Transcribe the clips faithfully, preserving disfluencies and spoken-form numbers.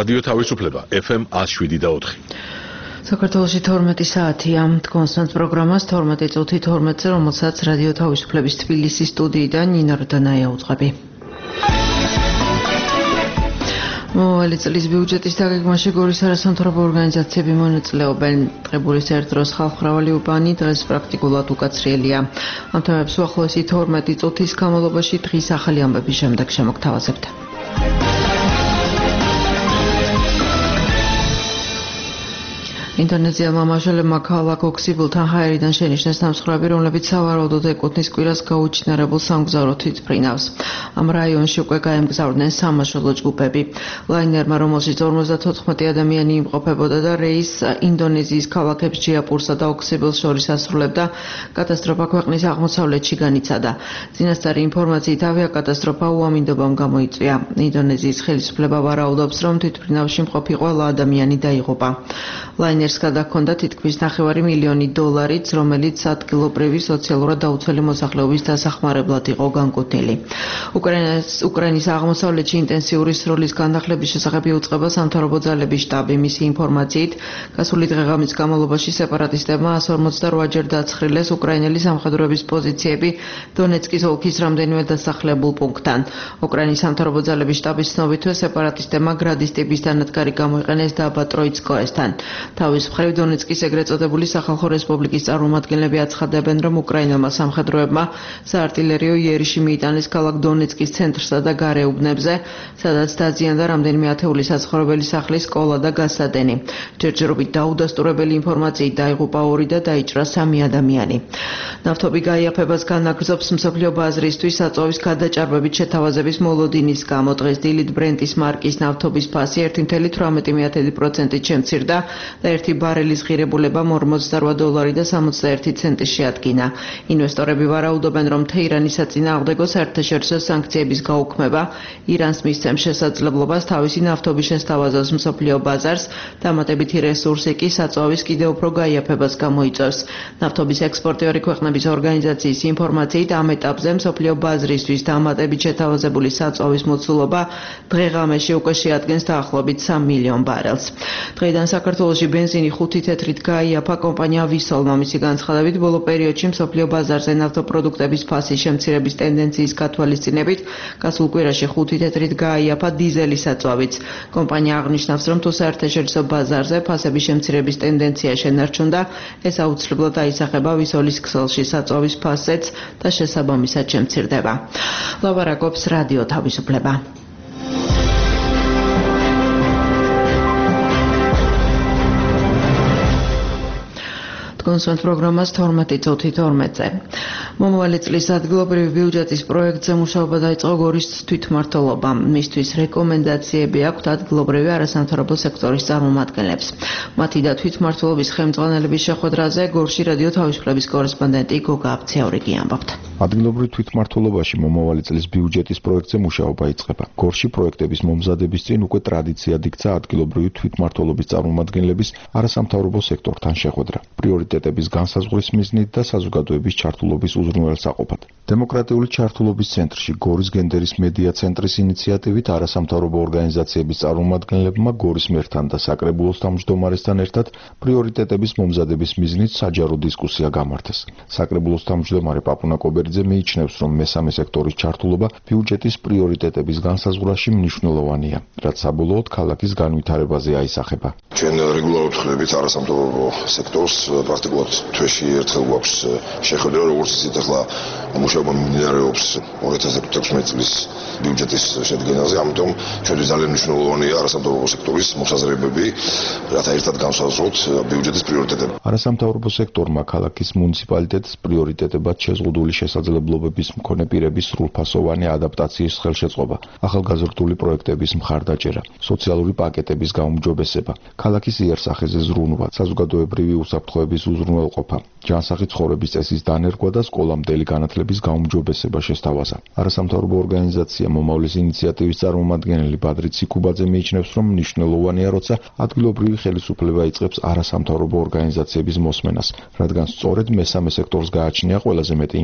რადიო თავისუფლება ეფ ემ one oh seven და four. საქართველოში თორმეტი საათია კონსტანტ პროგრამას თორმეტი წუთი თორმეტზე, რომელსაც რადიო თავისუფლების თბილისის სტუდიიდან ნინო რდანაია უძღვები. მომავალი წლის ბიუჯეტის დაგეგმაში გორის არასამთავრობო ორგანიზაციები მონაწილეობენ. დღებულის ერთდროს ხალხმრავალი უბანი დღეს პრაქტიკულად უკაცრიელია. ამ თემებს უახლოესი თორმეტი წუთის განმავლობაში დღის ახალი ამბების შემდეგ შემოგთავაზებთ. ინდონეზიელმა მამაშველებმა ქალაქ ოქსიბილთან ჰაერიდან შენიშნეს ნამსხვრევები, რომლებიც სავარაუდოდ ეკუთვნის კვირას გაუჩინარებულ სამგზავრო თვითმფრინავს. ამ რაიონში უკვე გაემგზავრდნენ სამაშველო ჯგუფები. ლაინერმა, რომელშიც ორმოცდათოთხმეტი ადამიანი იმყოფებოდა და რეისს ინდონეზიის ქალაქებს ჯიაპურსა და ოქსიბილს შორის ასრულებდა, კატასტროფა ქვეყნის აღმოსავლეთში განიცადა. წინასწარი ინფორმაციით ავიაკატასტროფა უამინდობამ გამოიწვია. ინდონეზიის ხელისუფლება ვარაუდობს, რომ თვითმფრინავში მყოფი ყველა ადამიანი დაიღუპა. ლაინერს გადაჰქონდა თითქმის ნახევარი მილიონი დოლარიც, რომელიც ადგილობრივი სოციალურად დაუცველი მოსახლეობის დასახმარებლად იყო განკუთვნილი. უკრაინის უკრაინის აღმოსავლეთში ინტენსიური სროლის განახლების შესახებ იუწყება სამთავრობო ძალების შტაბი. მისი ინფორმაციით, გასული დღე-ღამის განმავლობაში სეპარატისტებმა one hundred forty-eight ჯერ დაცხრილეს უკრაინელი სამხედროების პოზიციები დონეცკის ოლქის რამდენიმე დასახლებულ პუნქტთან. უკრაინის სამთავრობო ძალების შტაბის ცნობითვე სეპარატისტებმა გრადის ტიპის დანადგარი გამოიყენეს დაბა ტროიცკოესთან. თავის მხრივ დონეცკის ეგრეთ წოდებული სახალხო რესპუბლიკის წარმომადგენლები აცხადებენ, რომ უკრაინელმა სამხედროებმა საარტილერიო იერიში მიიტანეს ქალაქ დონეცკის ცენტრსა და გარეუბნებზე, სადაც დაზიანდა რამდენიმე ათეული საცხოვრებელი სახლის სკოლა და გასადენი. ჯერჯერობით დაუდასტურებელი ინფორმაციით დაიღუპა ორი და დაიჭრა სამი ადამიანი. ნავთობი გაიაფებას განაგრძობს მსოფლიო ბაზრისთვის საწვავის გადაჭარბებით შეთავაზების მოლოდინის გამო. დღეს დილით ბრენტის მარკის ნავთობის ფასი one point one eight პროცენტით შემცირდა და ერთი ბარელის ღირებულება ორმოცდაოთხ დოლარი და სამოცდაერთი ცენტი შეადგინა. ინვესტორები ვარაუდობენ, რომ თეირანის საწინააღმდეგო საერთაშორისო სანქციების გაუქმება ირანს მისცემს შესაძლებლობას თავისი ნავთობის შესთავაზოს მსოფლიო ბაზარს, დამატებითი რესურსი კი საწვავის კიდევ უფრო გაიაფებას გამოიწვევს. ნავთობის ექსპორტიორი ქვეყნების ორგანიზაციის ინფორმაციით, ამ ეტაპზე მსოფლიო ბაზრისთვის დამატებით შეთავაზებული საწვავის მოცულობა დღე-ღამეში უკვე შეადგენს დაახლოებით სამი მილიონ ბარელს. დღეიდან საქართველოში ბენზინი ხუთი თეთრით გაიაფა კომპანია ვისოლმა. მისი განცხადებით, ბოლო პერიოდში მსოფლიო ბაზარზე ნავთობპროდუქტების ფასის შემცირების ტენდენციის გათვალისწინებით გასულ კვირაში ხუთი თეთრით გაიაფა დიზელის საწვავიც. კომპანია აღნიშნავს, რომ თუ საერთაშორისო ბაზარზე ფასების შემცირების ტენდენცია შენარჩუნდა, ეს აუცილებლად აისახება ვისოლის ქსელში საწვავის ფასზეც და შესაბამისად შემცირდება. ლაბარაკობს რადიო თავისუფლება. კონსტანტ პროგრამას თორმეტი წუთი თორმეტზე. მომავალი წლის ადგილობრივი ბიუჯეტის პროექტზე მუშაობა დაიწყო გორის თვითმმართველობამ. მისთვის რეკომენდაციები აქვთ ადგილობრივი არასამთავრობო სექტორის წარმომადგენლებს. მათი და თვითმმართველობის ხელმძღვანელების შეხვედრაზე გორში რადიო თავისუფლების კორესპონდენტი გოგა აბციაურიგი ამბობდა. ადგილობრივ თვითმმართველობაში მომავალი წლის ბიუჯეტის პროექტზე მუშაობა იწყება. გორში პროექტების მომზადების წინ უკვე ტრადიციად იქცა ადგილობრივი თვითმმართველობის წარმომადგენლების არასამთავრობო სექტორთან შეხვედრა. პრიორიტეტების განსაზღვრის მიზნით და საზოგადოების ჩართულობის უზრუნველსაყოფად. დემოკრატიული ჩართულობის ცენტრში გორის გენდერის მედია ცენტრის ინიციატივით არასამთავრობო ორგანიზაციების წარმომადგენლებმა გორის მერთან და საკრებულოს თავმჯდომარესთან ერთად პრიორიტეტების მომზადების მიზნით საჯარო დისკუსია გამართეს. საკრებულოს თავმჯდომარე პაპუნა კობერიძე მიიჩნევს, რომ მესამე სექტორის ჩართულობა ბიუჯეტის პრიორიტეტების განსაზღვრაში მნიშვნელოვანია, რაც საბოლოოდ ქალაქის განვითარებაზე აისახება. ჩვენ რეგულარულად ხვდებით არასამთავრობო სექტორს, პრაქტიკულად თვეში ერთხელ გვაქვს შეხვედრა, როგორც ისეთ ახლა მუშაობა მიმდინარეობს ორი ათას ათექვსმეტი წლის ბიუჯეტის შედგენაზე, ამიტომ ჩვენთვის ძალიან მნიშვნელოვანია არასამთავრობო სექტორის მოსაზრებები, რათა ერთად განსაზღვროთ ბიუჯეტის პრიორიტეტები. არასამთავრობო სექტორმა ქალაქის მუნიციპალიტეტს პრიორიტეტებად შეზღუდული შესაძლებლობების მქონე პირების სრულფასოვანი ადაპტაციის ხელშეწყობა, ახალგაზრდული პროექტების მხარდაჭერა, სოციალური პაკეტების გაუმჯობესება, ქალაქის იერსახეზე ზრუნვა, საზოგადოებრივი უსაფრთხოების უზრუნველყოფა, ჯანსაღი ცხოვრების წესის დანერგვა და სკოლამდელი განათლების გაუმჯობესება შესთავაზა. არასამთავრობო ორგანიზაცია მომავლის ინიციატივის წარმომადგენელი ბადრი ციკუბაძე მიიჩნევს, რომ მნიშვნელოვანია, როცა ადგილობრივი ხელისუფლება იწყებს არასამთავრობო ორგანიზაციების მოსმენას, რადგან სწორედ მესამე სექტორს გააჩნია ყველაზე მეტი ინფორმაცია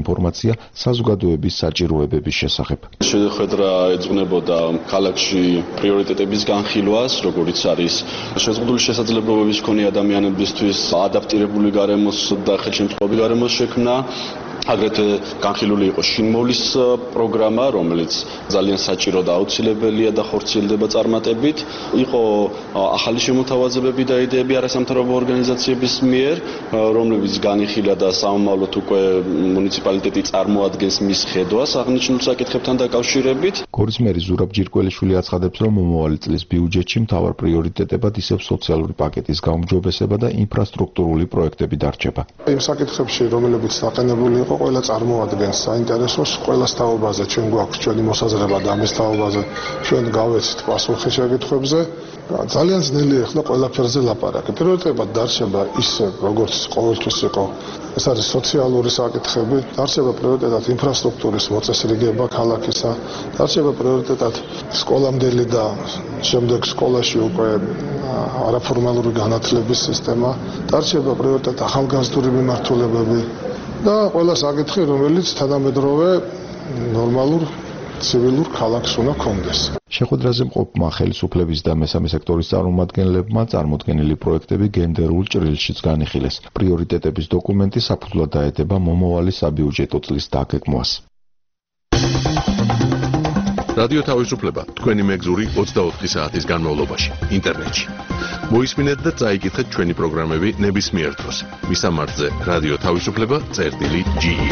ინფორმაცია საზოგადოების საჭიროებების შესახებ. შეხვედრა ეძღვნებოდა ქალაქში პრიორიტეტების განხილვას, როგორიც არის შეზღუდული შესაძლებლობების მქონე ადამიანებისთვის ადაპტირებული გარემოს და ხელშემწყობი გარემოს შექმნა. აგრეთვე განხილული იყო შინმოვლის პროგრამა, რომელიც ძალიან საჭირო და აუცილებელია და ხორციელდება წარმატებით. იყო ახალი შემოთავაზებები და იდეები არასამთავრობო ორგანიზაციების მიერ, რომლებიც განიხილა და სამომავლოდ უკვე მუნიციპალიტეტი წარმოადგენს მის ხედვას აღნიშნულ საკითხებთან დაკავშირებით. გორის მერი ზურაბ ჯირკველიშვილი აცხადებს, რომ მომავალი წლის ბიუჯეტში მთავარ პრიორიტეტებად ისევ სოციალური პაკეტის გაუმჯობესება და ინფრასტრუქტურული პროექტები დარჩება. იმ საკითხებში, რომლებიც დაყენებული იყო, ყველა წარმოადგენს საინტერესოს, ყველა თაობაზე ჩვენ გვაქვს ჩვენი მოსაზრება და ამის თაობაზე ჩვენ გავეცით პასუხი შეკითხვებზე. ძალიან ძნელია ახლა ყველაფერზე ლაპარაკი. პრიორიტეტად დარჩება ისე, როგორც ყოველთვის იყო. ეს არის სოციალური საკითხები, დარჩება პრიორიტეტად ინფრასტრუქტურის მოწესრიგება ქალაქისა, დარჩება პრიორიტეტად სკოლამდელი და შემდეგ სკოლაში უკვე არაფორმალური განათლების სისტემა, დარჩება პრიორიტეტად ახალგაზრდული მიმართულებები და ყველა საკითხი, რომელიც თანამედროვე ნორმალურ ცივილურ ქალაქს უნდა კონდეს. შეხვედრაზე მყოფმა ხელისუფლების და მესამე სექტორის წარმომადგენლებმა წარმოდგენილი პროექტები გენდერულ ჭრილშიც განიხილეს. პრიორიტეტების დოკუმენტი საფუძვლად დაედება მომავალი საბიუჯეტო წლის დაგეგმვას. რადიო თავისუფლება თქვენი მეგზური ოცდაოთხი საათის განმავლობაში ინტერნეტში. მოისმინეთ და წაიკითხეთ ჩვენი პროგრამები ნებისმიერ დროს. მისამართზე რადიო თავისუფლება წერტილი ჯი ი.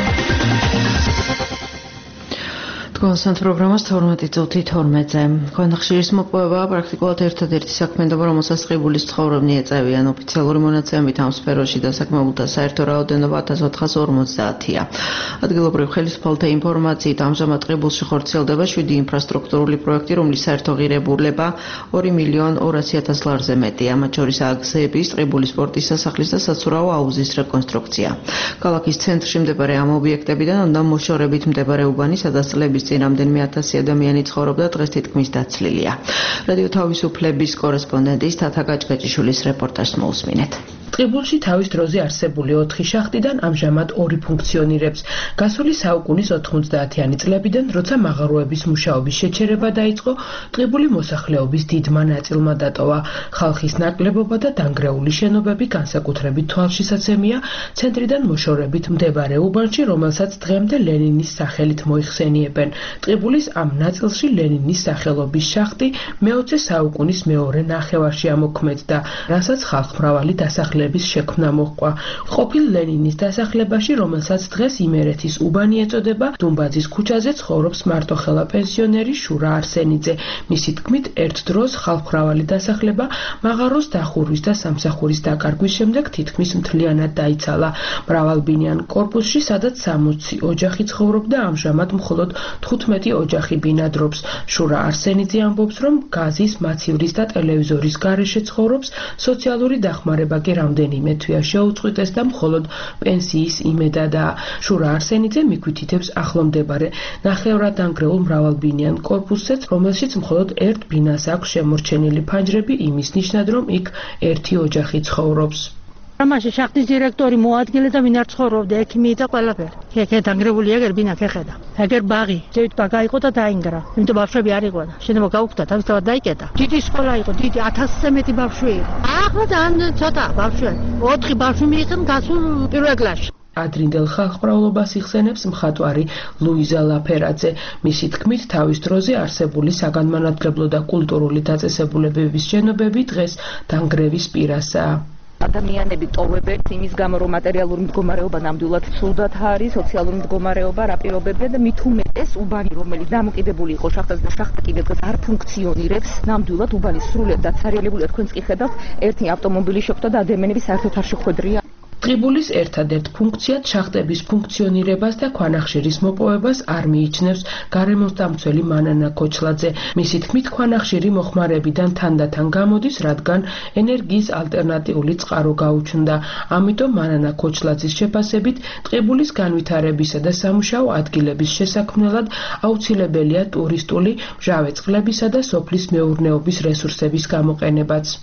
თქვენს პროგრამას თორმეტი წუთი თორმეტზე. ქვანახშირის მოპოვება პრაქტიკულად ერთადერთი საქმიანობა, რომელსაც ტყიბულის მცხოვრებნი ეწევიან. ოფიციალური მონაცემებით ამ სფეროში დასაქმებულთა საერთო რაოდენობა ათას ოთხას ორმოცდაათია. ადგილობრივ ხელისუფალთა ინფორმაციით ამჟამად ტყიბულში ხორციელდება შვიდი ინფრასტრუქტურული პროექტი, რომლის საერთო ღირებულება ორი მილიონ ორასი ათას ლარზე მეტია. მათ შორისაა გზების, ტყიბულის სპორტის სასახლის და საცურაო აუზის რეკონსტრუქცია. ქალაქის ცენტრში მდებარე ამ ობიექტებიდან უნდა მოშორებით მდებარე უბანი, სადაც წლების წინ რამდენიმე ათასი ადამიანი ცხოვრობდა, დღეს თითქმის დაცლილია. რადიო თავისუფლების კორესპონდენტის თათა გაჭგაჭიშვილის რეპორტაჟს მოусმინეთ. ტყიბულში თავის დროზე არსებული ოთხი შახტიდან ამჟამად ორი ფუნქციონირებს. გასული საუკუნის ოთხმოცდაათიანი წლებიდან, როცა მაღაროების მუშაობის შეჩერება დაიწყო, ტყიბული მოსახლეობის დიდმა ნაწილმა დატოვა. ხალხის ნაკლებობა და დანგრეული შენობები განსაკუთრებით თვალშისაცემია ცენტრიდან მოშორებით მდებარე უბანში, რომელსაც დღემდე ლენინის სახელით მოიხსენიებენ. ტყიბულის ამ ნაწილში ლენინის სახელობის შახტი მეოცე საუკუნის მეორე ნახევარში ამოქმედდა, რასაც ხალხმრავალი დასახლების შექმნა მოჰყვა. ყოფილ ლენინის დასახლებაში, რომელსაც დღეს იმერეთის უბანი ეწოდება, დუმბაძის ქუჩაზე ცხოვრობს მარტოხელა პენსიონერი შურა არსენიძე. მისი თქმით, ერთ დროს ხალხმრავალი დასახლება მაღაროს დახურვის და სამსახურის დაკარგვის შემდეგ თითქმის მთლიანად დაიცალა. მრავალბინიან კორპუსში, სადაც სამოცი ოჯახი ცხოვრობდა, ამჟამად მხოლოდ თხუთმეტი ოჯახი ბინადრობს. შურა არსენიძე ამბობს, რომ გაზის, მაცივრის და ტელევიზორის გარეშე ცხოვრობს, სოციალური დახმარება კი რამდენიმე თვეა შეუწყვეტეს და მხოლოდ პენსიის იმედადაა. შურა არსენიძე მიგვითითებს ახლომდებარე ნახევრად დანგრეულ მრავალბინიან კორპუსზეც, რომელშიც მხოლოდ ერთ ბინას აქვს შემორჩენილი ფანჯრები იმის ნიშნად, რომ იქ ერთი ოჯახი ცხოვრობს. ამაში შახტის დირექტორი მოადგილე და ვინ არ ცხოვრობდა, ექიმი და ყველაფერი. ეგ დანგრეული ეგერ ბინა ხეხედა. ეგერ ბაღი, ზევით ბაგა იყო და დაინგრა. იმიტომ ბავშვები არ იყო და შენობა გაუქმდა, თავისთავად დაიკეტა. დიდი სკოლა იყო, დიდი ათასზე მეტი ბავშვი იყო. ახლა ძალიან ცოტა ბავშვები. ოთხი ბავშვი მიიღენ გასულ პირველ კლასში. ადრინდელ ხალხმრავლობას იხსენებს მხატვარი ლუიზა ლაფერაძე. მისი თქმით, თავის დროზე არსებული საგანმანათლებლო და კულტურული დაწესებულებების შენობები დღეს დანგრევის პირასაა. ადამიანები ტოვებენ იმის გამო, რომ მატერიალური მდგომარეობა ნამდვილად ცუდად არის, სოციალური მდგომარეობა რა პირობებია და მით უმეტეს უბანი, რომელიც დამოკიდებული იყო შახტაზე და შახტა კიდევ დღეს არ ფუნქციონირებს, ნამდვილად უბანი სრულიად დაცარიელებულია. თქვენც კი ხედავთ, ერთი ავტომობილი შეხვდა და ადამიანები საერთოდ არ შეხვედრია. ტყიბულის ერთადერთ ფუნქციად შახტების ფუნქციონირებას და ქვანახშირის მოპოვებას არ მიიჩნევს გარემოსდამცველი მანანა ქოჩლაძე. მისი თქმით, ქვანახშირი მოხმარებიდან თანდათან გამოდის, რადგან ენერგიის ალტერნატიული წყარო გაუჩნდა. ამიტომ მანანა ქოჩლაძის შეფასებით, ტყიბულის განვითარებისა და სამუშაო ადგილების შესაქმნელად აუცილებელია ტურისტული, მჟავე წყლებისა და სოფლის მეურნეობის რესურსების გამოყენებაც.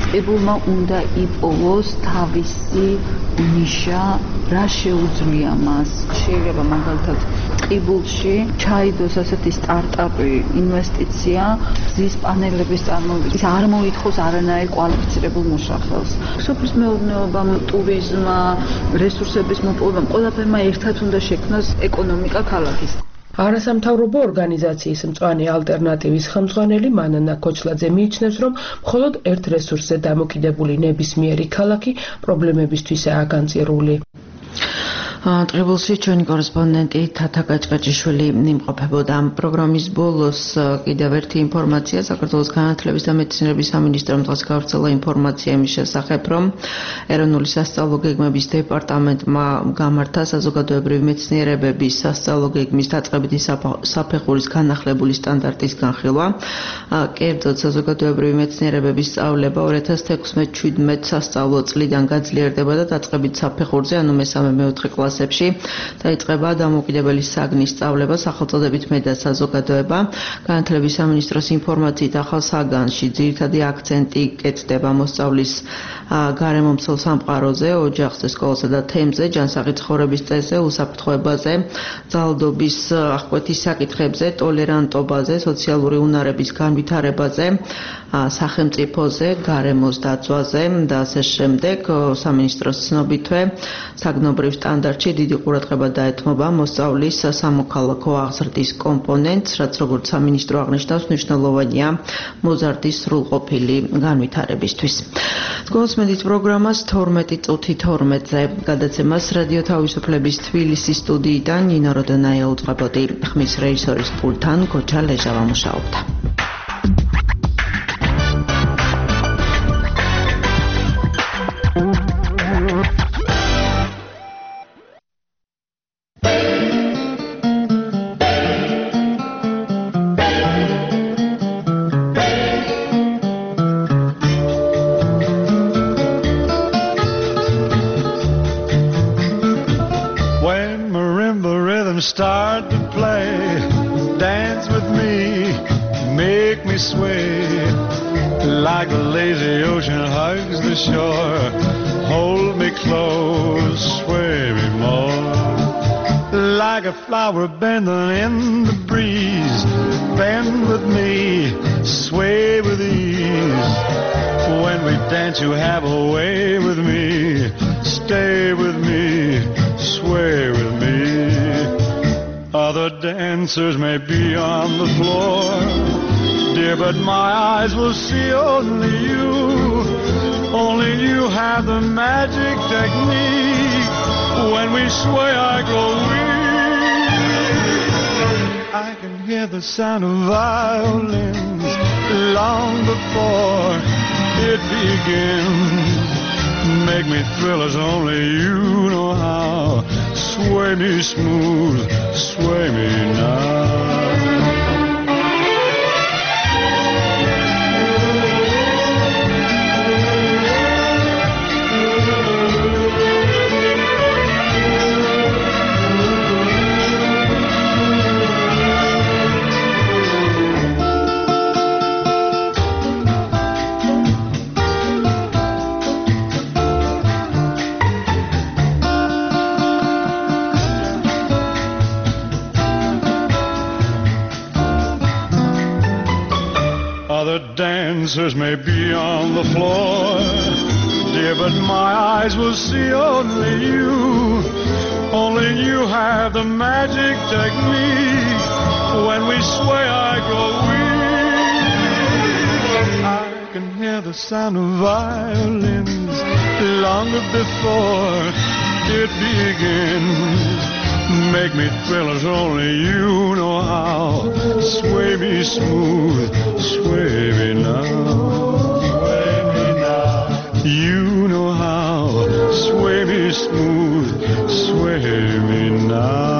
ტყიბულმა უნდა იპოვოს თავისი ნიშა, რა შეუძლია მას. შეიძლება მაგალითად ტყიბულში ჩაიდოს ასეთი სტარტაპი ინვესტიცია გზის პანელების წარმოების. ის არ მოითხოვს არანაირ კვალიფიცირებულ მუშახელს. სოფლის მეურნეობამ, ტურიზმმა, რესურსების მოპოვებამ ყველაფერმა ერთად უნდა შექმნას ეკონომიკა ქალაქის. არასამთავრობო ორგანიზაციის მწვანე ალტერნატივის ხელმძღვანელი მანანა ქოჩლაძე მიიჩნევს, რომ მხოლოდ ერთ რესურსზე დამოკიდებული ნებისმიერი ქალაქი პრობლემებისთვისაა განწირული. ტყიბულში ჩვენი კორესპონდენტი თათა გაჭკაჭიშვილი იმყოფებოდა. პროგრამის ბოლოს კიდევ ერთი ინფორმაცია. საქართველოს განათლების და მეცნიერების სამინისტრომ დღეს გავრცელა ინფორმაცია იმის შესახებ, რომ ეროვნული სასწავლო გეგმების დეპარტამენტმა გამართა საზოგადოებრივი მეცნიერებების სასწავლო გეგმის დაწყებითი საფეხურის განახლებული სტანდარტის განხილვა. კერძოდ საზოგადოებრივი მეცნიერებების სწავლება ორი ათას თექვსმეტ შვიდმეტ სასწავლო წლიდან გაძლიერდება და დაწყებით საფეხურზე, ანუ მესამე მეოთხე კლასში დაიწყება დამოუკიდებელი საგნის სწავლება სახელწოდებით მე და საზოგადოება. განათლების სამინისტროს ინფორმაციით ახალ საგანში ძირითადი აქცენტი კეთდება მოსწავლის გარემომცველ სამყაროზე, ოჯახზე, სკოლასა და თემზე, ჯანსაღი ცხოვრების წესზე, უსაფრთხოებაზე, ძალადობის აღკვეთის საკითხებზე, ტოლერანტობაზე, სოციალური უნარების განვითარებაზე, სახელმწიფოზე, გარემოს დაცვაზე და ასე შემდეგ. სამინისტროს ცნობითვე საგნობრივ სტანდარტში დიდი ყურადღება დაეთმობა მოსწავლის სამოქალაქო აღზრდის კომპონენტს, რაც როგორც სამინისტრო აღნიშნავს, მნიშვნელოვანია მოზარდის სრულყოფილი განვითარებისთვის. სკოლის მედით პროგრამას თორმეტი წუთი თორმეტზე გადაცემას რადიო თავისუფლების თბილისის სტუდიიდან ნინო როდონაია უძღვებოდი. ხმის რეჟისორის პულტთან გოჩა ლეჟავა მუშაობდა. Start to play, dance with me, make me sway, like the lazy ocean hugs the shore, hold me close, sway me more, like a flower bending in the breeze, bend with me, sway with ease, when we dance you have a way with me, stay with me, sway with me. Other dancers may be on the floor, dear, but my eyes will see only you. Only you have the magic technique. When we sway, I grow weak. I can hear the sound of violins long before it begins. Make me thrill as only you know how. Sway me smooth, sway me now. Other dancers may be on the floor, dear, but my eyes will see only you. Only you have the magic technique. When we sway, I grow weak. I can hear the sound of violins long before it begins. Make me thrill as only you know how. Sway me smooth, sway me now. Sway me now. You know how. Sway me smooth, sway me now.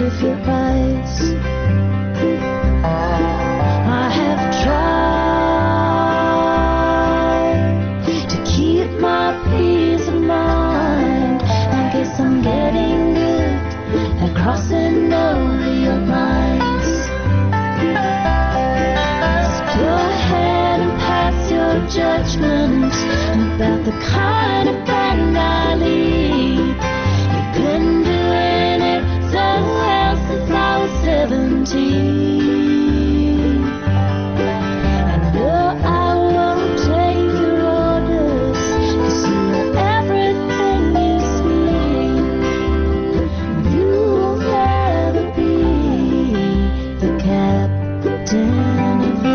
with your eyes. I have tried to keep my peace of mind. I guess I'm getting good at crossing over your lines. So go ahead and pass your judgment about the kind of band I lead. You've been doing it so well since I was seventeen. I know I won't take your orders, 'cause you are everything you see. You'll never be the captain of me.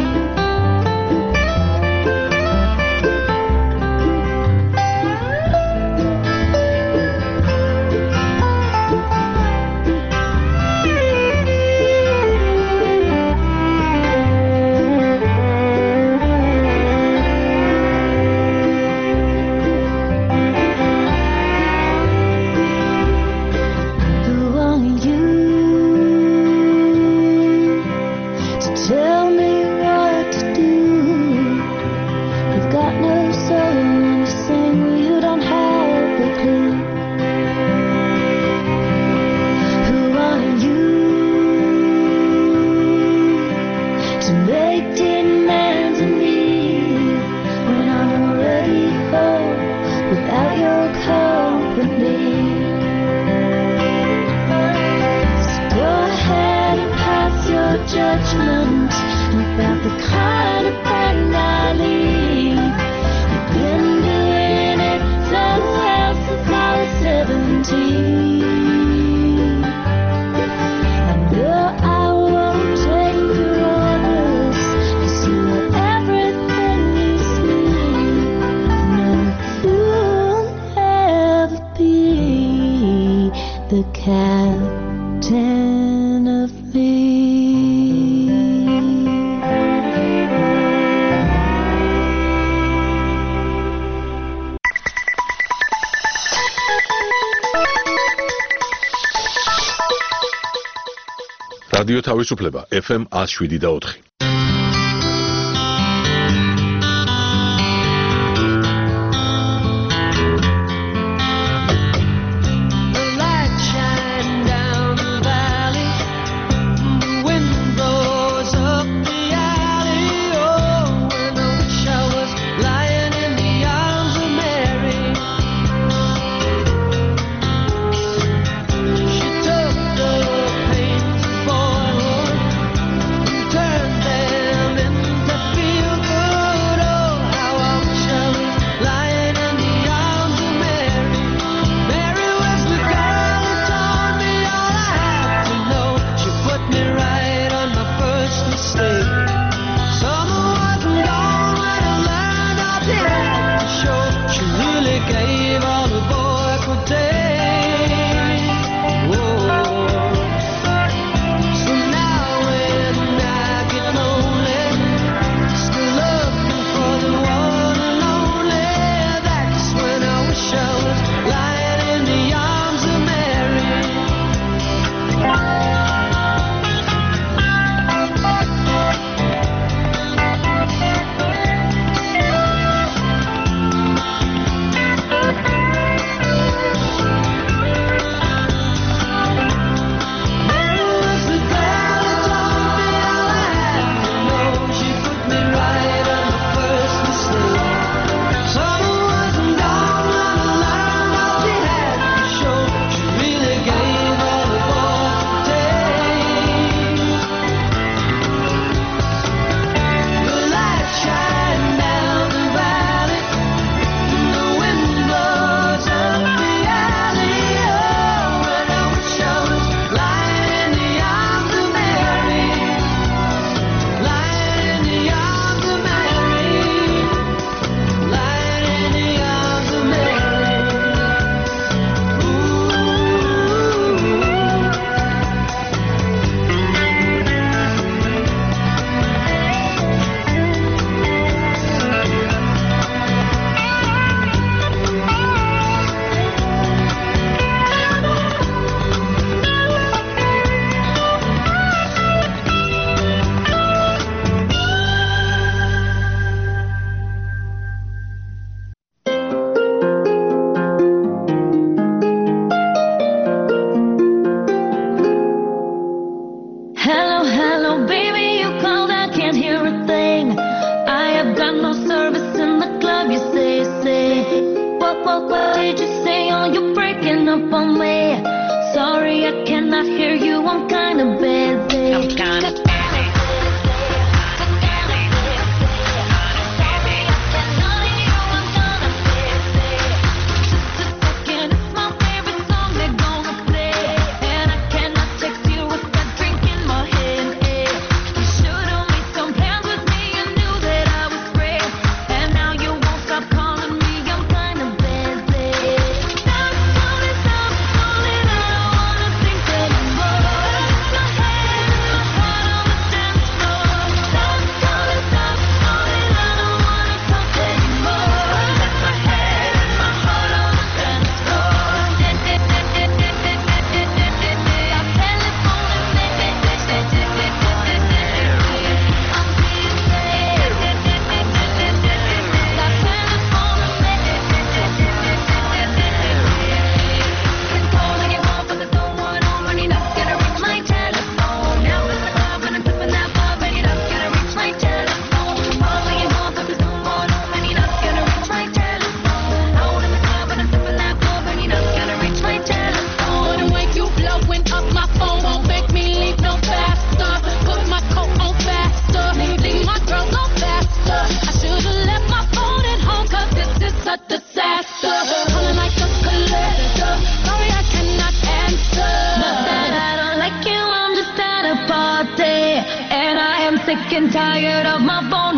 Who are you to tell me what to do? You've got no soul and you sing, you don't have a clue. Who are you to make demands of me when I'm already home without your company? Go ahead and pass your judgment about the kind of band I lead. You've been doing it so well since I was seventeen. I know I won't take your orders, 'cause you are everything you see. No, you'll never be the captain of me. რადიო თავისუფლება ეფ ემ one oh seven და four. The light shine down the valley, the wind blows up the alley. Oh, when I wish I was lying in the arms of Mary. She took the pains of boyhood and turned them into feel good. Oh, how I wish I was lying in the arms of Mary. Mary was the girl who taught me all I had to know. She put me right on my first mistake. Summer wasn't gone when I learned I had to show. She really gave all a boy could take. Whoa. So now when I get lonely, still looking for the one and only, that's when I wish I was lying in the arms of Mary. what, what did you say? Oh, you're breaking up on me. Sorry, I cannot hear you. I'm kinda busy. I'm kinda busy. Sick and tired of my phone,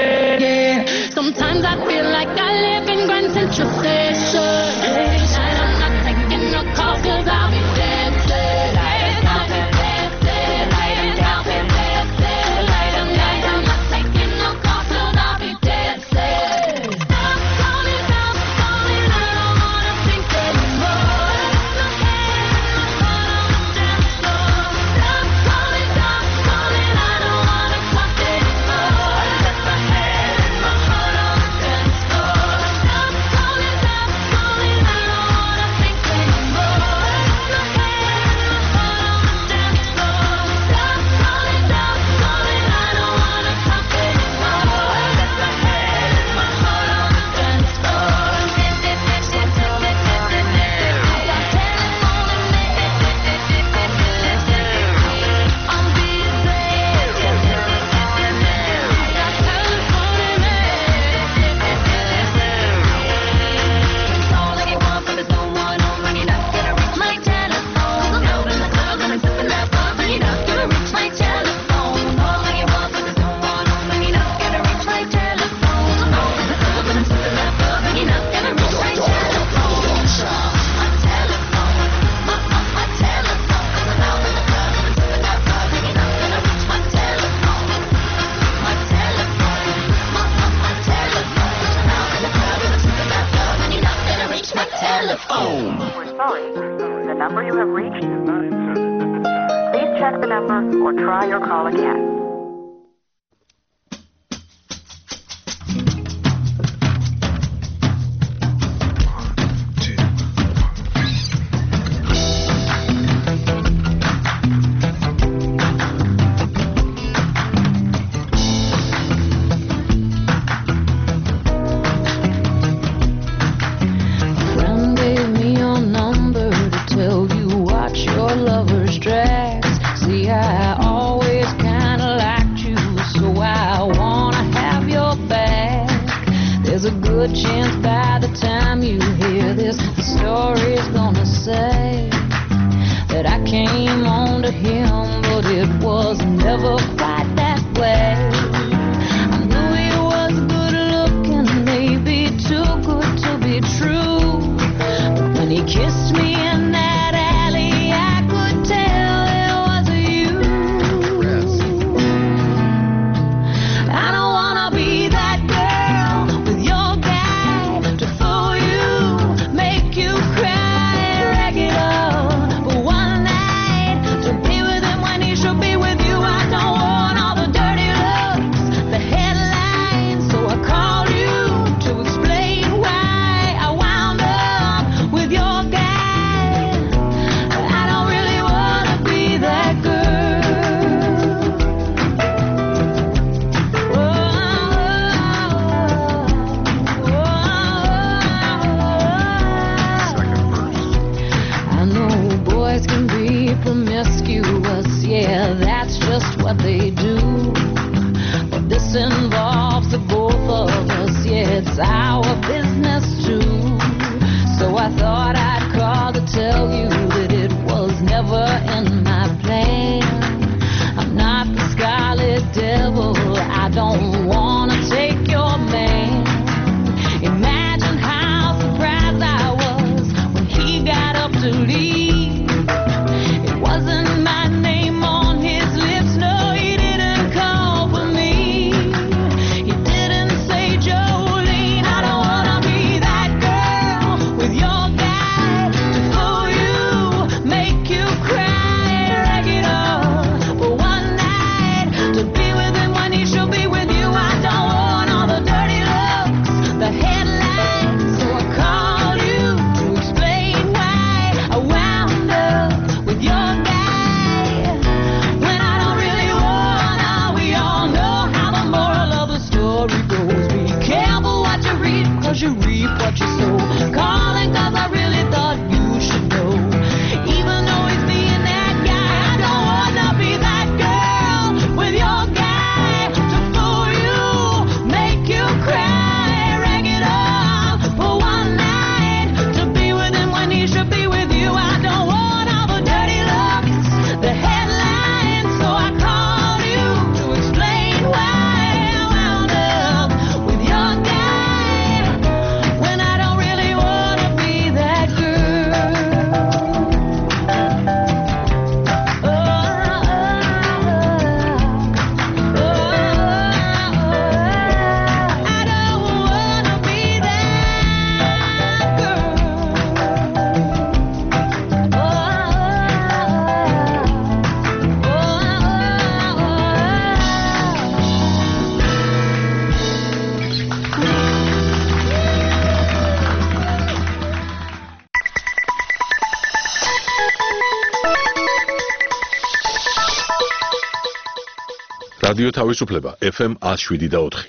baby. Sometimes I feel like I live in Grand Central Station. And I'm not taking no calls cause I'll be dancing. Lying down and dancing. Lying down and dancing. Lying down. I'm not taking no calls cause I'll be dancing. Stop calling, stop calling. I don't wanna think anymore. My head and my heart on the dance floor. Stop calling, stop calling. I don't wanna talk anymore. That's my head and my heart on the dance floor. Stop calling, stop calling. I don't wanna think anymore. My head and my heart on the dance floor. Stop calling, stop calling. I don't wanna talk anymore. That's my head and my heart on the dance floor. I'm We're sorry. The number you have reached is not in service. Please check the number or try your call again. Friend gave me your number to tell you watch your lover's tracks. See, I always kinda liked you, so I wanna have your back. There's a good chance by the time you hear this, the story's gonna say that I came on to him, but it was never quite that way. I knew he was good looking, maybe too good to be true. But when he kissed me in that alley, I could tell it was you. I don't wanna be that girl with your guy to fool you, make you cry regular for one night, to be with him when he should be with you. I don't wanna promiscuous, yeah, that's just what they do. But this involves the both of us, yeah, it's our business too. So I thought I'd call to tell you that it was never in my plan. I'm not the scarlet devil, I don't wanna take your man. Imagine how surprised I was when he got up to leave. It wasn't my name on his lips, no, he didn't call for me. He didn't say, Jolene, I don't wanna be that girl with your guy to fool you, make you cry, rag it all for one night, to be with him when he should be with you. I don't want all the dirty looks, the headlines, so I called you to explain why I wound up with your guy when I don't really wanna. We all know how the moral of the story goes. Be careful what you read, cause you reap what you sow. Calling cause I really thought you should know. Even though he's being that guy, I don't wanna be that girl with your guy to fool you, make you cry, rag it all for one night, to be with him when he should be with you. I don't want all the dirty looks, the headlines, so I called you to explain why I wound up with your guy when I don't really wanna be that girl. Oh, oh, oh, I don't wanna be that girl. რადიო თავისუფლება ეფ ემ one oh seven და four.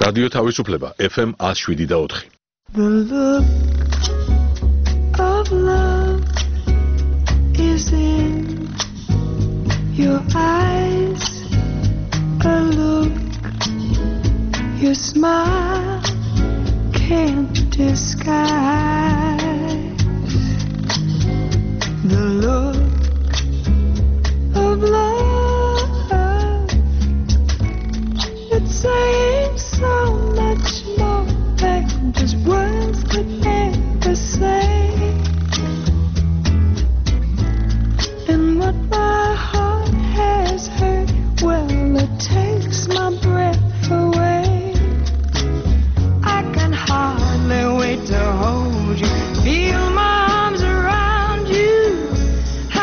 რადიო თავისუფლება F M one oh seven point four. The look of love is in your eyes, a look your smile can't disguise. The look of love, it's saying so much more than just words could never say. And what my heart has heard, well, it takes my breath away. I can hardly wait to hold you, feel my arms around you.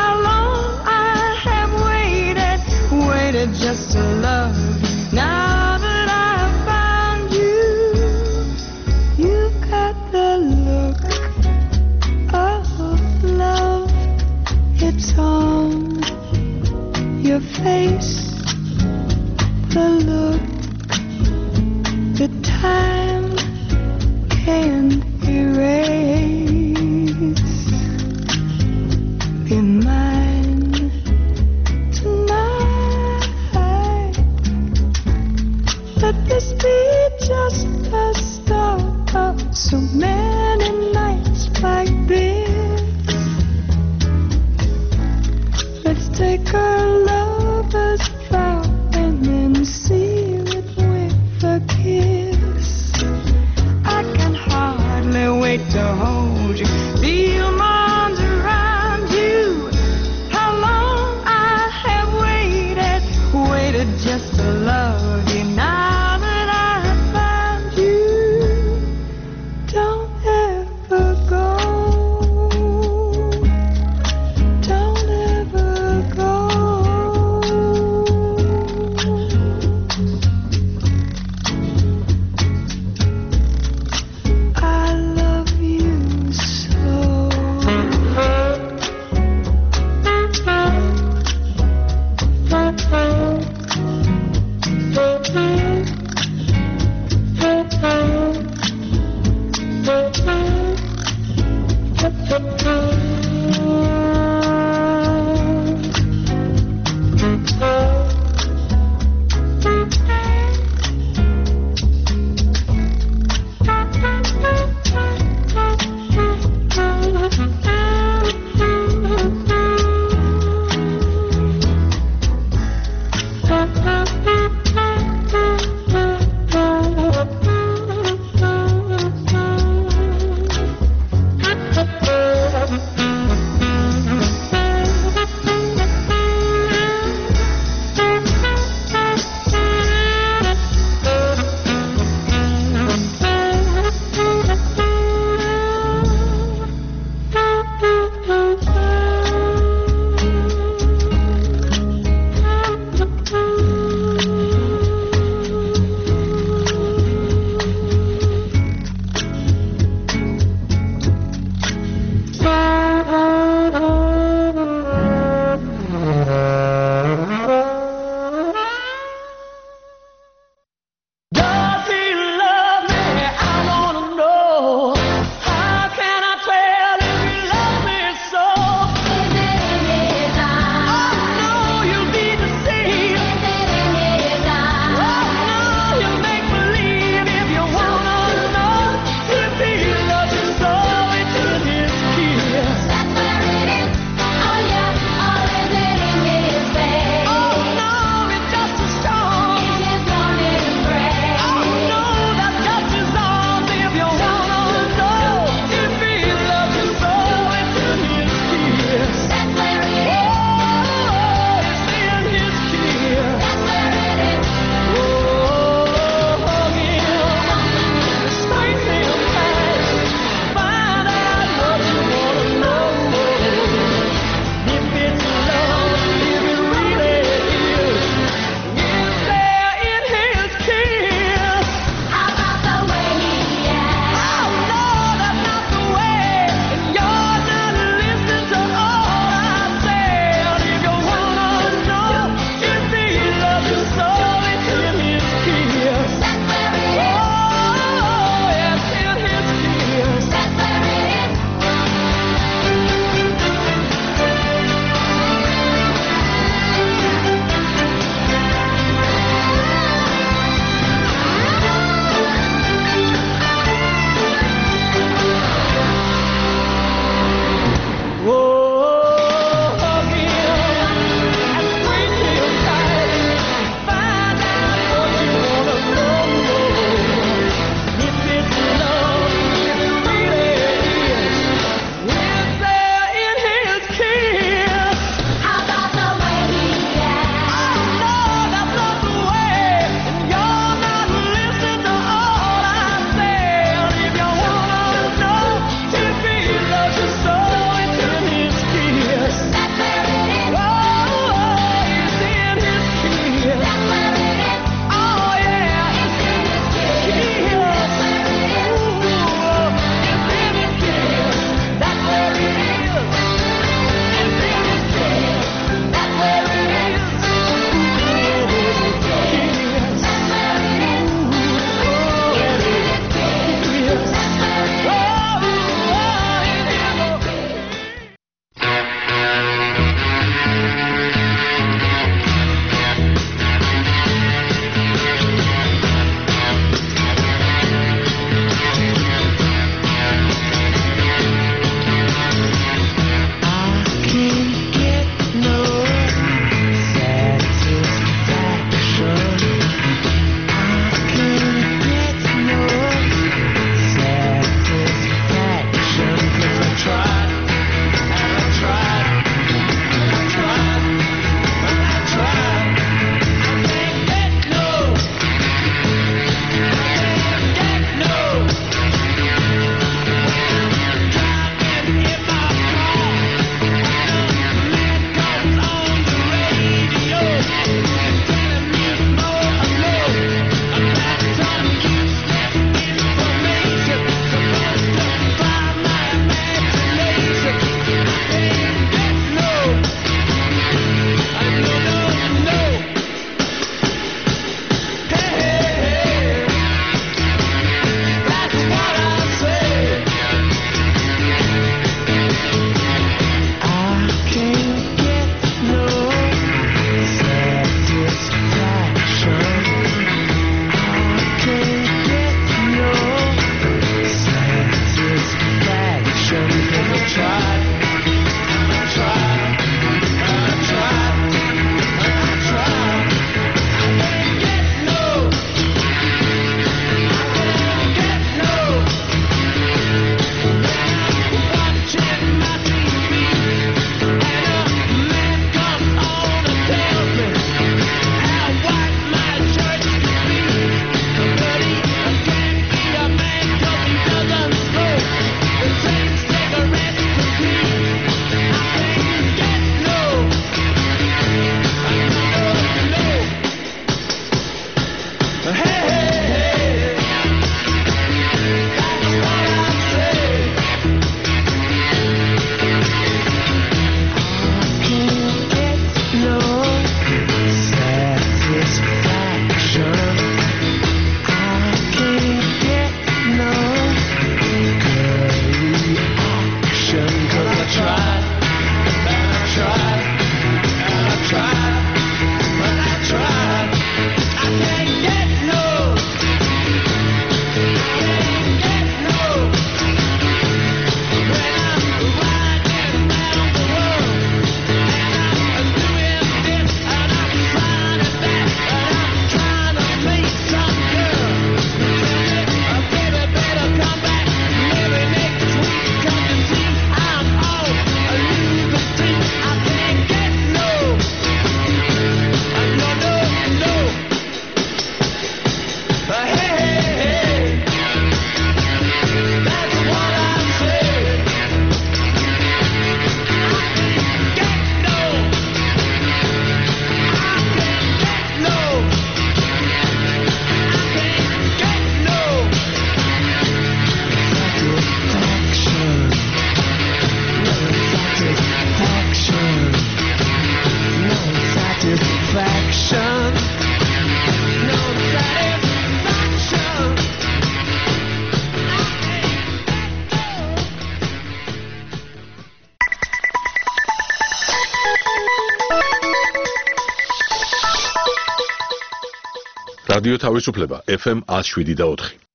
რადიო თავისუფლება ეფ ემ one oh seven point four.